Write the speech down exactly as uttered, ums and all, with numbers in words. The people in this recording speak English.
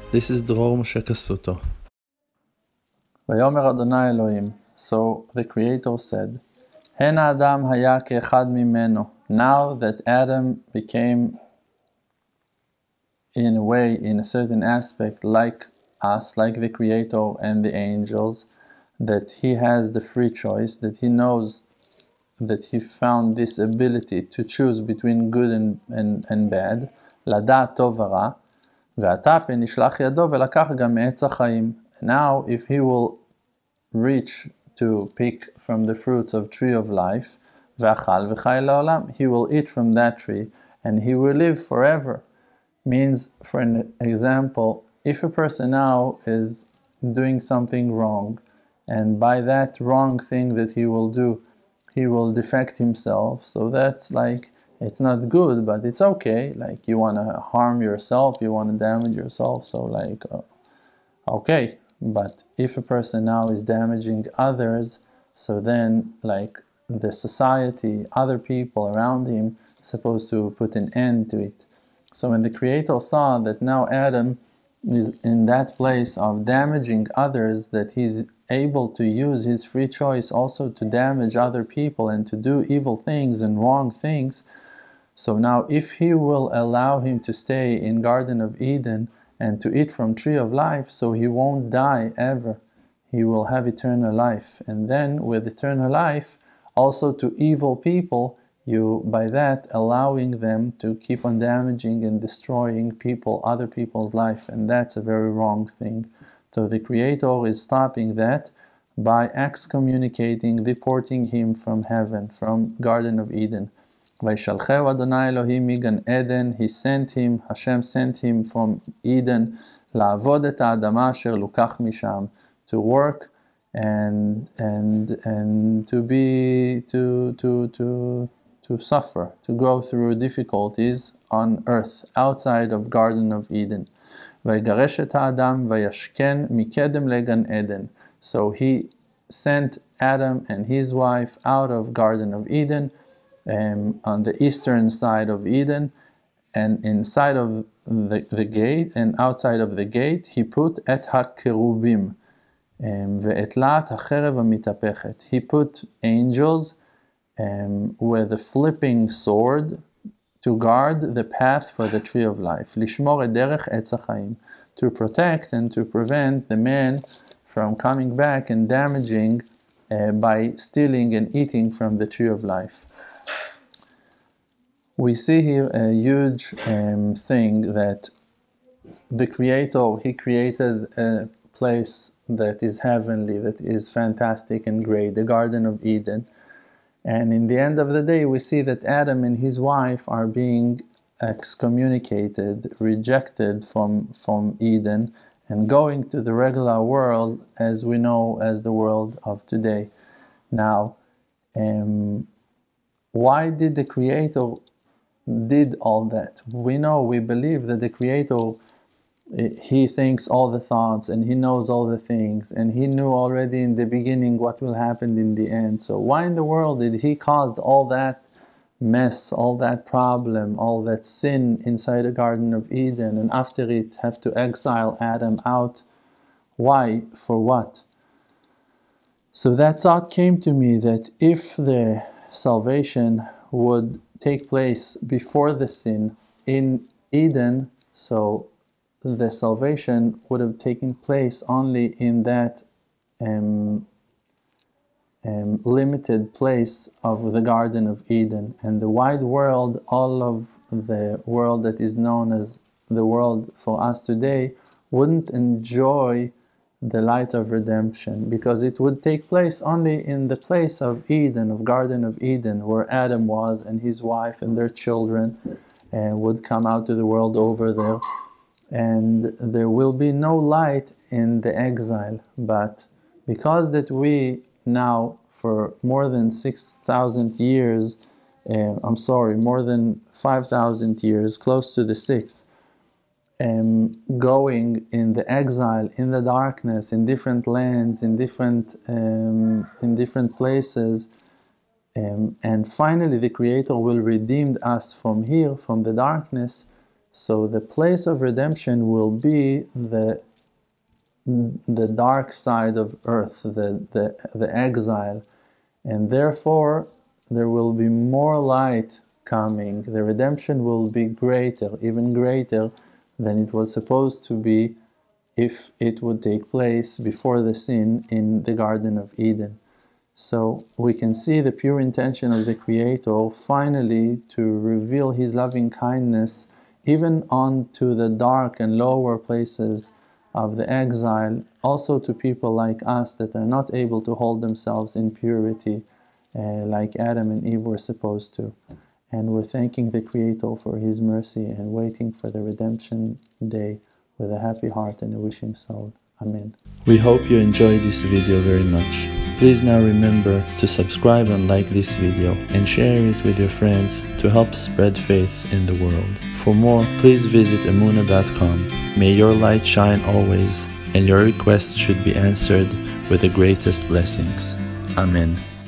This is Dror Moshe Kasuto. ויאמר אדוני אלוהים, so the Creator said, הן האדם היה כאחד ממנו. Now that Adam became, in a way, in a certain aspect, like us, like the Creator and the angels, that he has the free choice, that he knows that he found this ability to choose between good and, and, and bad, לדעת טוב ורע, ועתה פן ישלח ידו ולקח גם מעץ החיים. Now, if he will reach to pick from the fruits of tree of life, ואכל וחי לעולם, he will eat from that tree and he will live forever. Means, for an example, if a person now is doing something wrong, and by that wrong thing that he will do, he will defect himself, so that's like, it's not good, but it's okay, like you want to harm yourself, you want to damage yourself, so like, uh, okay. But if a person now is damaging others, so then like the society, other people around him, supposed to put an end to it. So when the Creator saw that now Adam is in that place of damaging others, that he's able to use his free choice also to damage other people and to do evil things and wrong things, so now if he will allow him to stay in Garden of Eden and to eat from tree of life, so he won't die ever, he will have eternal life. And then with eternal life, also to evil people, you by that allowing them to keep on damaging and destroying people, other people's life, and that's a very wrong thing. So the Creator is stopping that by excommunicating, deporting him from heaven, from Garden of Eden. וישלחהו אדוני אלוהים מגן עדן, he sent him, Hashem sent him from Eden, לעבוד את האדמה אשר לוקח משם, to work and and and to be to to to to suffer, to go through difficulties on earth, outside of Garden of Eden. ויגרש את האדם וישכן מקדם לגן עדן. So he sent Adam and his wife out of Garden of Eden, Um, on the eastern side of Eden, and inside of the, the gate and outside of the gate he put et ha-kerubim ve'et la'at ha-cherev ha-mitapechet. He put angels um, with a flipping sword to guard the path for the tree of life, lishmor et derech etz hachaim, to protect and to prevent the man from coming back and damaging uh, by stealing and eating from the tree of life. We see here a huge um, thing that the Creator, he created a place that is heavenly, that is fantastic and great, the Garden of Eden. And in the end of the day, we see that Adam and his wife are being excommunicated, rejected from, from Eden, and going to the regular world as we know as the world of today. Now, um, why did the Creator did all that? We know, we believe that the Creator, he thinks all the thoughts and he knows all the things, and he knew already in the beginning what will happen in the end. So why in the world did he cause all that mess, all that problem, all that sin inside the Garden of Eden, and after it have to exile Adam out? Why? For what? So that thought came to me, that if the salvation would take place before the sin in Eden, so the salvation would have taken place only in that um, um, limited place of the Garden of Eden, and the wide world, all of the world that is known as the world for us today, wouldn't enjoy the light of redemption, because it would take place only in the place of Eden, of Garden of Eden, where Adam was and his wife and their children uh, would come out to the world over there, and there will be no light in the exile. But because that we now for more than six thousand years, uh, I'm sorry, more than five thousand years, close to the six, Um, going in the exile, in the darkness, in different lands, in different um, in different places, um, and finally the Creator will redeem us from here, from the darkness, So the place of redemption will be the the dark side of earth, the, the, the exile, and therefore there will be more light coming. The redemption will be greater, even greater than it was supposed to be if it would take place before the sin in the Garden of Eden. So we can see the pure intention of the Creator finally to reveal His loving kindness even onto the dark and lower places of the exile, also to people like us that are not able to hold themselves in purity uh, like Adam and Eve were supposed to. And we're thanking the Creator for His mercy and waiting for the redemption day with a happy heart and a wishing soul. Amen. We hope you enjoyed this video very much. Please now remember to subscribe and like this video and share it with your friends to help spread faith in the world. For more, please visit Emunah dot com. May your light shine always, and your requests should be answered with the greatest blessings. Amen.